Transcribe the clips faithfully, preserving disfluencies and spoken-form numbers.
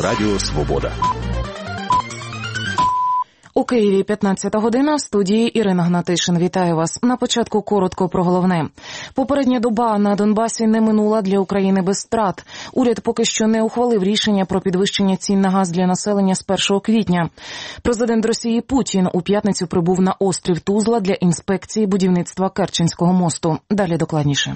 Радіо Свобода. У Києві п'ятнадцята година, в студії Ірина Гнатишин. Вітаю вас. На початку коротко про головне. Попередня доба на Донбасі не минула для України без втрат. Уряд поки що не ухвалив рішення про підвищення цін на газ для населення з першого квітня. Президент Росії Путін у п'ятницю прибув на острів Тузла для інспекції будівництва Керченського мосту. Далі докладніше.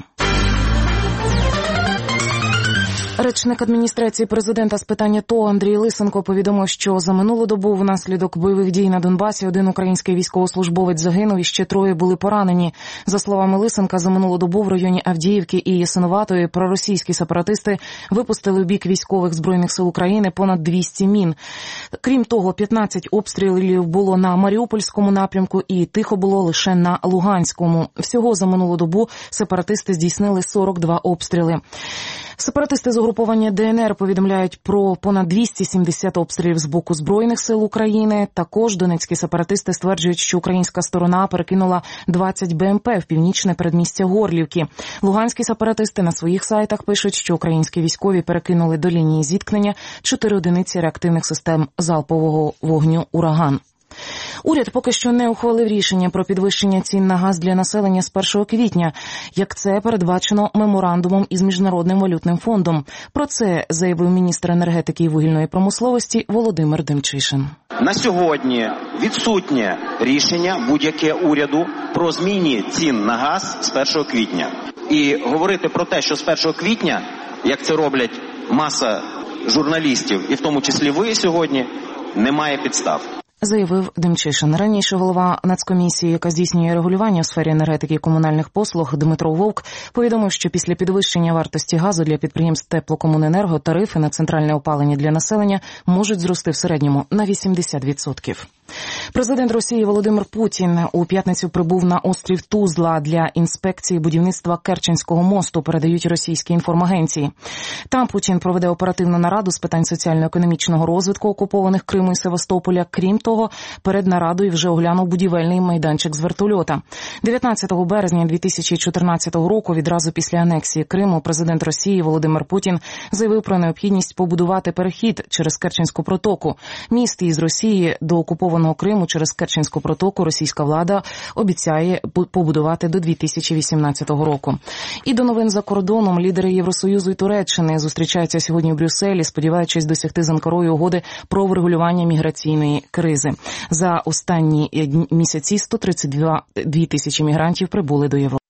Речник адміністрації президента з питання ТО Андрій Лисенко повідомив, що за минулу добу внаслідок бойових дій на Донбасі один український військовослужбовець загинув і ще троє були поранені. За словами Лисенка, за минулу добу в районі Авдіївки і Ясиноватої проросійські сепаратисти випустили в бік військових Збройних сил України понад двісті мін. Крім того, п'ятнадцять обстрілів було на Маріупольському напрямку і тихо було лише на Луганському. Всього за минулу добу сепаратисти здійснили сорок два обстріли. Сепаратисти з угруповання ДНР повідомляють про понад двісті сімдесят обстрілів з боку Збройних сил України. Також донецькі сепаратисти стверджують, що українська сторона перекинула двадцять БМП в північне передмістя Горлівки. Луганські сепаратисти на своїх сайтах пишуть, що українські військові перекинули до лінії зіткнення чотири одиниці реактивних систем залпового вогню «Ураган». Уряд поки що не ухвалив рішення про підвищення цін на газ для населення з першого квітня, як це передбачено меморандумом із Міжнародним валютним фондом. Про це заявив міністр енергетики і вугільної промисловості Володимир Демчишин. На сьогодні відсутнє рішення будь-яке уряду про зміні цін на газ з першого квітня. І говорити про те, що з першого квітня, як це роблять маса журналістів, і в тому числі ви сьогодні, немає підстав. Заявив Демчишин. Раніше голова Нацкомісії, яка здійснює регулювання у сфері енергетики і комунальних послуг, Дмитро Вовк, повідомив, що після підвищення вартості газу для підприємств теплокомуненерго тарифи на центральне опалення для населення можуть зрости в середньому на вісімдесят відсотків. Президент Росії Володимир Путін у п'ятницю прибув на острів Тузла для інспекції будівництва Керченського мосту, передають російські інформагенції. Там Путін проведе оперативну нараду з питань соціально-економічного розвитку окупованих Криму і Севастополя. Крім того, перед нарадою вже оглянув будівельний майданчик з вертольота. дев'ятнадцятого березня дві тисячі чотирнадцятого року, відразу після анексії Криму, президент Росії Володимир Путін заявив про необхідність побудувати перехід через Керченську протоку. Міст із Росії до окупованого Криму через Керченську протоку російська влада обіцяє побудувати до дві тисячі вісімнадцятого року. І до новин за кордоном. Лідери Євросоюзу і Туреччини зустрічаються сьогодні в Брюсселі, сподіваючись досягти з Анкарою угоди про врегулювання міграційної кризи. За останні місяці сто тридцять дві тисячі мігрантів прибули до Європи.